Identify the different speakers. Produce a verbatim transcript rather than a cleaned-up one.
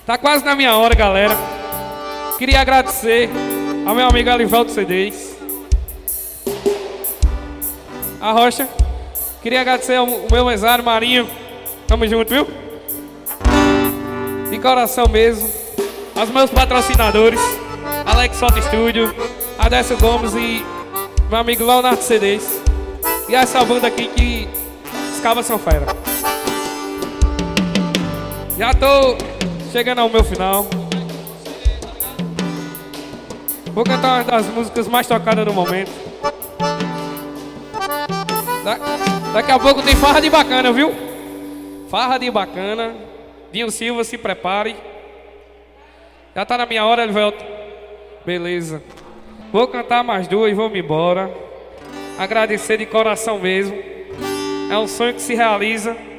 Speaker 1: Tá quase na minha hora, galera. Queria agradecer ao meu amigo Alivaldo C Ds. A Rocha. Queria agradecer ao meu mesário Marinho. Tamo junto, viu? De coração mesmo. Aos meus patrocinadores, Alex Foto Studio, Adécio Gomes e meu amigo Leonardo C Ds. E essa banda aqui que os cabas são fera. Já tô chegando ao meu final. Vou cantar uma das músicas mais tocadas no momento. Da Daqui a pouco tem farra de bacana, viu? Farra de bacana. Dinho Silva, se prepare. Já tá na minha hora, Elivelto? Beleza. Vou cantar mais duas e vou me embora. Agradecer de coração mesmo. É um sonho que se realiza.